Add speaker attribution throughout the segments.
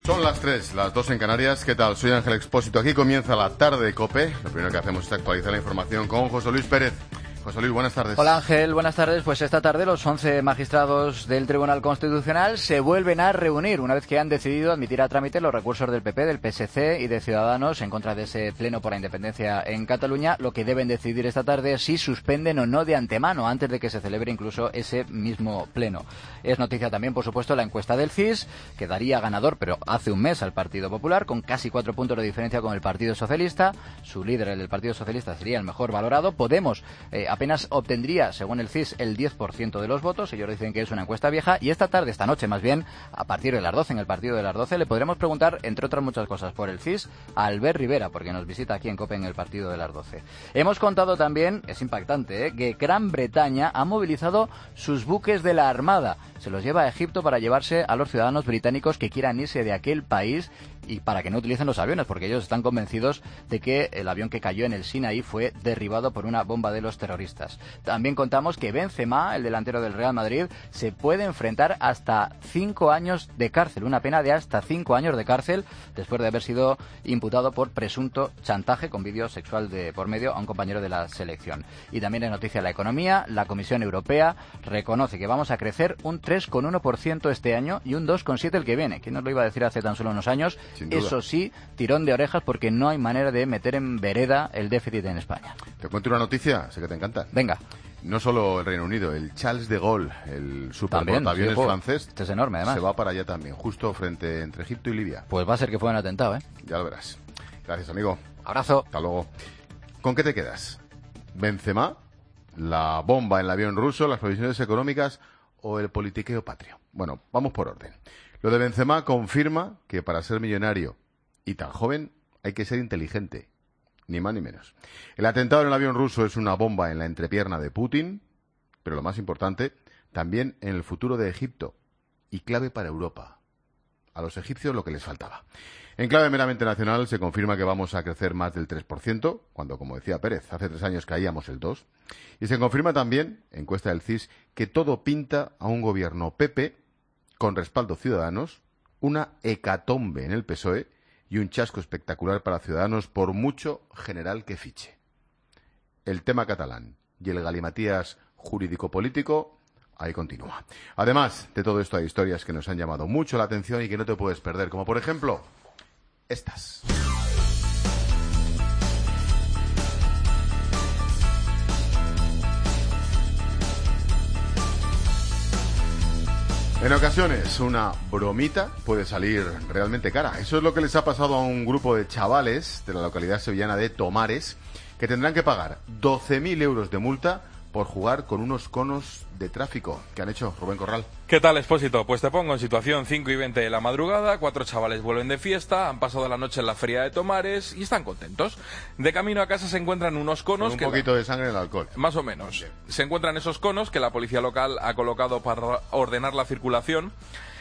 Speaker 1: Son las 3, las 2 en Canarias. ¿Qué tal? Soy Ángel Expósito. Aquí comienza la tarde de COPE. Lo primero que hacemos es actualizar la información con José Luis Pérez. José Luis, buenas tardes.
Speaker 2: Hola Ángel, buenas tardes. Pues esta tarde los 11 magistrados del Tribunal Constitucional se vuelven a reunir una vez que han decidido admitir a trámite los recursos del PP, del PSC y de Ciudadanos en contra de ese pleno por la independencia en Cataluña. Lo que deben decidir esta tarde es si suspenden o no de antemano, antes de que se celebre incluso ese mismo pleno. Es noticia también, por supuesto, la encuesta del CIS, que daría ganador, pero hace un mes, al Partido Popular, con casi 4 puntos de diferencia con el Partido Socialista. Su líder, el del Partido Socialista, sería el mejor valorado. Podemos apenas obtendría, según el CIS, el 10% de los votos. Ellos dicen que es una encuesta vieja. Y esta tarde, esta noche más bien, a partir de las 12, en el partido de las 12, le podremos preguntar, entre otras muchas cosas, por el CIS a Albert Rivera, porque nos visita aquí en COPE en el partido de las 12. Hemos contado también, es impactante, que Gran Bretaña ha movilizado sus buques de la Armada. Se los lleva a Egipto para llevarse a los ciudadanos británicos que quieran irse de aquel país y para que no utilicen los aviones, porque ellos están convencidos de que el avión que cayó en el Sinaí fue derribado por una bomba de los terroristas. También contamos que Benzema, el delantero del Real Madrid, se puede enfrentar hasta 5 años de cárcel, una pena de hasta 5 años de cárcel, después de haber sido imputado por presunto chantaje con vídeo sexual de por medio a un compañero de la selección. Y también es noticia la economía. La Comisión Europea reconoce que vamos a crecer un 3,1% este año y un 2,7% el que viene. ¿Quién nos lo iba a decir hace tan solo unos años? Eso sí, tirón de orejas, porque no hay manera de meter en vereda el déficit en España.
Speaker 1: Te cuento una noticia, sé que te encanta.
Speaker 2: Venga.
Speaker 1: No solo el Reino Unido, el Charles de Gaulle, el superportaaviones francés,
Speaker 2: este es enorme, además,
Speaker 1: se va para allá también, justo frente entre Egipto y Libia.
Speaker 2: Pues va a ser que fue un atentado, ¿eh?
Speaker 1: Ya lo verás. Gracias, amigo.
Speaker 2: Abrazo.
Speaker 1: Hasta luego. ¿Con qué te quedas? ¿Benzema, la bomba en el avión ruso, las previsiones económicas o el politiqueo patrio? Bueno, vamos por orden. Lo de Benzema confirma que para ser millonario y tan joven hay que ser inteligente. Ni más ni menos. El atentado en el avión ruso es una bomba en la entrepierna de Putin, pero lo más importante, también en el futuro de Egipto, y clave para Europa. A los egipcios lo que les faltaba. En clave meramente nacional se confirma que vamos a crecer más del 3%, cuando, como decía Pérez, hace 3 años caíamos el 2%, y se confirma también, encuesta del CIS, que todo pinta a un gobierno PP, con respaldo Ciudadanos, una hecatombe en el PSOE, y un chasco espectacular para Ciudadanos por mucho general que fiche. El tema catalán y el galimatías jurídico-político, ahí continúa. Además de todo esto hay historias que nos han llamado mucho la atención y que no te puedes perder, como por ejemplo estas. En ocasiones, una bromita puede salir realmente cara. Eso es lo que les ha pasado a un grupo de chavales de la localidad sevillana de Tomares, que tendrán que pagar 12.000 euros de multa por jugar con unos conos de tráfico. ¿Qué han hecho, Rubén Corral?
Speaker 3: ¿Qué tal, Expósito? Pues te pongo en situación. 5:20 de la madrugada, 4 chavales vuelven de fiesta, han pasado la noche en la feria de Tomares y están contentos. De camino a casa se encuentran unos conos...
Speaker 1: Con un poquito de sangre en el alcohol.
Speaker 3: Más o menos. Bien. Se encuentran esos conos que la policía local ha colocado para ordenar la circulación.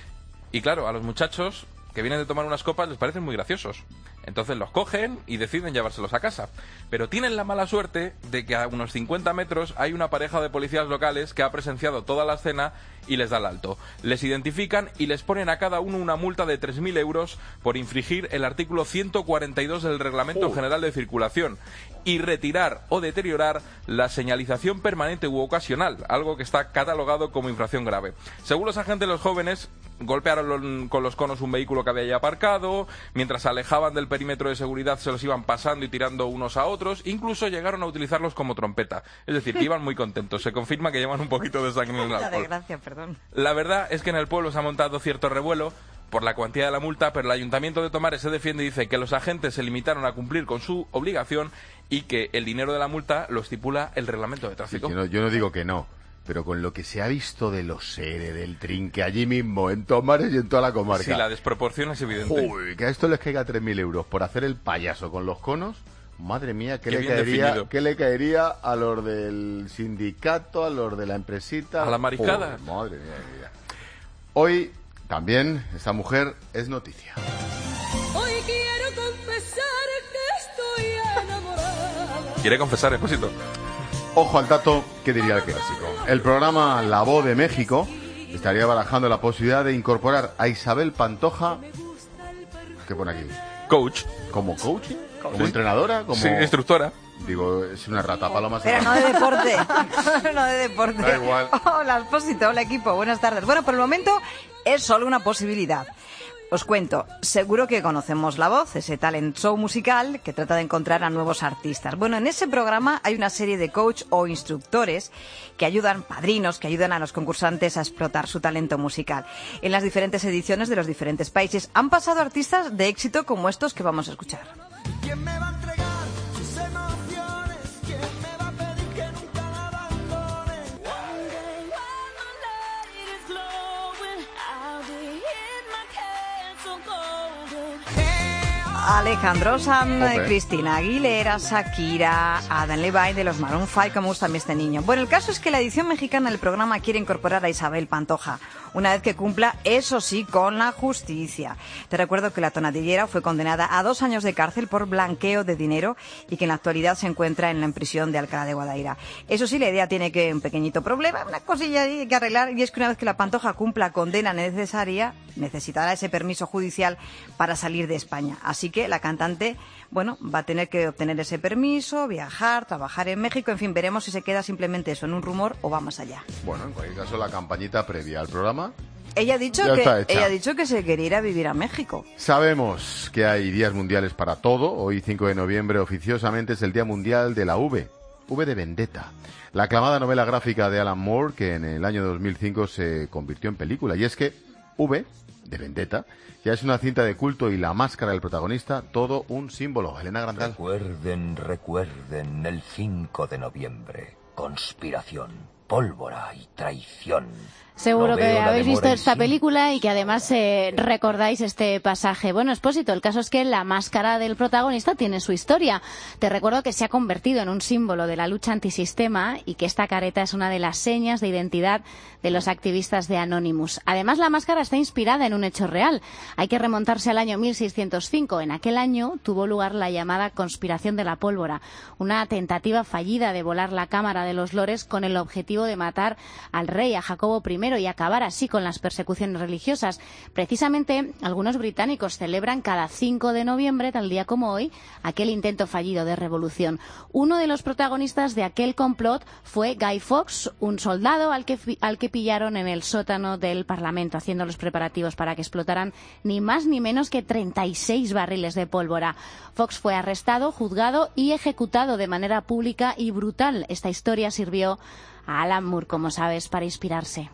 Speaker 3: Y claro, a los muchachos que vienen de tomar unas copas les parecen muy graciosos. Entonces los cogen y deciden llevárselos a casa. Pero tienen la mala suerte de que a unos 50 metros hay una pareja de policías locales que ha presenciado toda la escena y les da el alto. Les identifican y les ponen a cada uno una multa de 3.000 euros por infringir el artículo 142 del Reglamento General de Circulación y retirar o deteriorar la señalización permanente u ocasional, algo que está catalogado como infracción grave. Según los agentes, los jóvenes golpearon con los conos un vehículo que había ya aparcado, mientras se alejaban del perímetro de seguridad se los iban pasando y tirando unos a otros, incluso llegaron a utilizarlos como trompeta. Es decir, que iban muy contentos. Se confirma que llevan un poquito de sangre en el alcohol. La verdad es que en el pueblo se ha montado cierto revuelo por la cuantía de la multa, pero el Ayuntamiento de Tomares se defiende y dice que los agentes se limitaron a cumplir con su obligación y que el dinero de la multa lo estipula el reglamento de tráfico.
Speaker 1: Sí, yo no digo que no, pero con lo que se ha visto de los SERE, del trinque allí mismo, en Tomares y en toda la comarca.
Speaker 3: Sí, la desproporción es evidente.
Speaker 1: Uy, que a esto les caiga 3.000 euros por hacer el payaso con los conos. Madre mía, ¿qué le caería a los del sindicato, a los de la empresita?
Speaker 3: A la mariscada.
Speaker 1: Madre mía. Hoy también esta mujer es noticia.
Speaker 4: Hoy quiero confesar que estoy enamorada.
Speaker 3: ¿Quiere confesar, Expósito?
Speaker 1: Ojo al dato, ¿qué diría el clásico? El programa La Voz de México estaría barajando la posibilidad de incorporar a Isabel Pantoja ¿Qué pone aquí?
Speaker 3: Coach.
Speaker 1: ¿Como coaching? ¿Como
Speaker 3: Sí.
Speaker 1: entrenadora? ¿Como...
Speaker 3: Sí, instructora.
Speaker 1: Digo, es una rata paloma.
Speaker 5: Pero no de deporte. No de deporte.
Speaker 1: Da igual.
Speaker 5: Hola, Expósito. Hola, equipo. Buenas tardes. Bueno, por el momento es solo una posibilidad. Os cuento, seguro que conocemos La Voz, ese talent show musical que trata de encontrar a nuevos artistas. Bueno, en ese programa hay una serie de coach o instructores que ayudan, padrinos, que ayudan a los concursantes a explotar su talento musical. En las diferentes ediciones de los diferentes países han pasado artistas de éxito como estos que vamos a escuchar.
Speaker 6: ¿Quién me va a entregar sus emociones? ¿Quién me va a pedir que nunca la abandone?
Speaker 5: Alejandro Sanz,
Speaker 1: Jope.
Speaker 5: Cristina Aguilera, Shakira, Adam Levine de los Maroon 5, como gusta a mí este niño. Bueno, el caso es que la edición mexicana del programa quiere incorporar a Isabel Pantoja, una vez que cumpla, eso sí, con la justicia. Te recuerdo que la tonadillera fue condenada a 2 años de cárcel por blanqueo de dinero y que en la actualidad se encuentra en la prisión de Alcalá de Guadaira. Eso sí, la idea tiene que un pequeñito problema, una cosilla ahí que arreglar, y es que una vez que la Pantoja cumpla condena necesaria, necesitará ese permiso judicial para salir de España. Así que la cantante, bueno, va a tener que obtener ese permiso, viajar, trabajar en México, en fin, veremos si se queda simplemente eso en un rumor o va más allá.
Speaker 1: Bueno, en cualquier caso, la campañita previa al programa.
Speaker 5: Ella ha dicho
Speaker 1: Ya está hecha.
Speaker 5: ella ha dicho que se quería ir a vivir a México.
Speaker 1: Sabemos que hay días mundiales para todo. Hoy, 5 de noviembre, oficiosamente es el Día Mundial de la V de Vendetta. La aclamada novela gráfica de Alan Moore, que en el año 2005 se convirtió en película. Y es que V de Vendetta ya es una cinta de culto y la máscara del protagonista, todo un símbolo. Elena Grandal.
Speaker 7: Recuerden el 5 de noviembre. Conspiración, pólvora y traición.
Speaker 8: Seguro
Speaker 7: No
Speaker 8: que
Speaker 7: veo la
Speaker 8: habéis visto
Speaker 7: demora en
Speaker 8: esta
Speaker 7: sí.
Speaker 8: película y que además recordáis este pasaje. Bueno, Expósito, el caso es que la máscara del protagonista tiene su historia. Te recuerdo que se ha convertido en un símbolo de la lucha antisistema y que esta careta es una de las señas de identidad de los activistas de Anonymous. Además, la máscara está inspirada en un hecho real. Hay que remontarse al año 1605. En aquel año tuvo lugar la llamada Conspiración de la Pólvora, una tentativa fallida de volar la Cámara de los Lores con el objetivo de matar al rey, a Jacobo I, y acabar así con las persecuciones religiosas. Precisamente, algunos británicos celebran cada 5 de noviembre, tal día como hoy, aquel intento fallido de revolución. Uno de los protagonistas de aquel complot fue Guy Fawkes, un soldado al que pillaron en el sótano del Parlamento, haciendo los preparativos para que explotaran ni más ni menos que 36 barriles de pólvora. Fawkes fue arrestado, juzgado y ejecutado de manera pública y brutal. Esta historia sirvió a Alan Moore, como sabes, para inspirarse.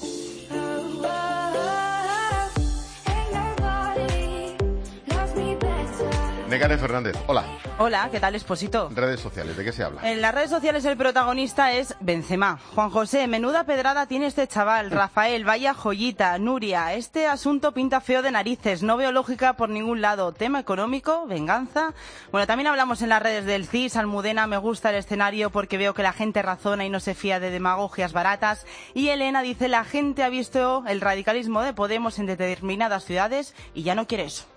Speaker 1: Nekane Fernández, hola.
Speaker 9: Hola, ¿qué tal, Expósito?
Speaker 1: Redes sociales, ¿de qué se habla?
Speaker 9: En las redes sociales el protagonista es Benzema. Juan José, menuda pedrada tiene este chaval. Rafael, vaya joyita. Nuria, este asunto pinta feo de narices. No veo lógica por ningún lado. Tema económico, venganza. Bueno, también hablamos en las redes del CIS. Almudena, me gusta el escenario porque veo que la gente razona y no se fía de demagogias baratas. Y Elena dice, la gente ha visto el radicalismo de Podemos en determinadas ciudades y ya no quiere eso.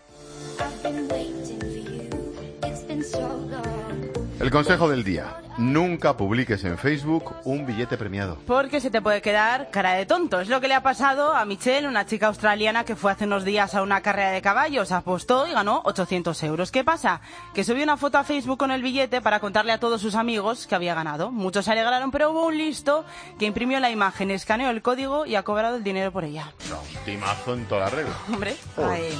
Speaker 1: El consejo del día. Nunca publiques en Facebook un billete premiado.
Speaker 9: Porque se te puede quedar cara de tonto. Es lo que le ha pasado a Michelle, una chica australiana que fue hace unos días a una carrera de caballos, apostó y ganó 800 euros. ¿Qué pasa? Que subió una foto a Facebook con el billete para contarle a todos sus amigos que había ganado. Muchos se alegraron, pero hubo un listo que imprimió la imagen, escaneó el código y ha cobrado el dinero por ella.
Speaker 1: No, un timazo en toda la regla.
Speaker 9: Hombre,
Speaker 1: Joder.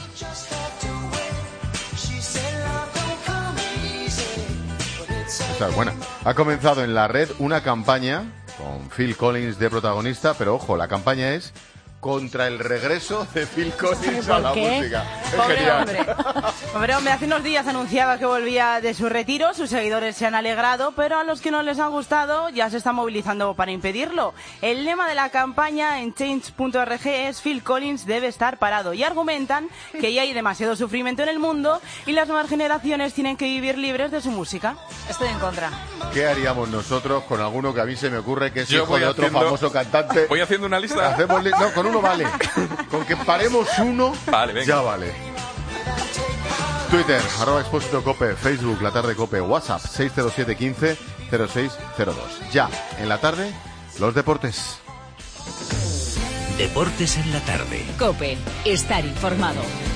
Speaker 1: Esta es buena. Ha comenzado en la red una campaña con Phil Collins de protagonista, pero ojo, la campaña es contra el regreso de Phil Collins a la música. Es
Speaker 9: Pobre
Speaker 1: genial.
Speaker 9: hombre, hace unos días anunciaba que volvía de su retiro, sus seguidores se han alegrado, pero a los que no les ha gustado ya se están movilizando para impedirlo. El lema de la campaña en change.org es Phil Collins debe estar parado y argumentan que ya hay demasiado sufrimiento en el mundo y las nuevas generaciones tienen que vivir libres de su música.
Speaker 5: Estoy en contra.
Speaker 1: ¿Qué haríamos nosotros con alguno que a mí se me ocurre que es
Speaker 3: Yo
Speaker 1: hijo
Speaker 3: voy
Speaker 1: de otro
Speaker 3: haciendo-
Speaker 1: famoso cantante?
Speaker 3: Voy haciendo una lista.
Speaker 1: Hacemos no, con uno vale. Con que paremos uno,
Speaker 3: Vale, venga.
Speaker 1: ya vale. Twitter, @expósito_cope, Facebook, La Tarde Cope, WhatsApp, 607 15 0602. Ya, en la tarde, los deportes.
Speaker 10: Deportes en la tarde.
Speaker 11: COPE. Estar informado.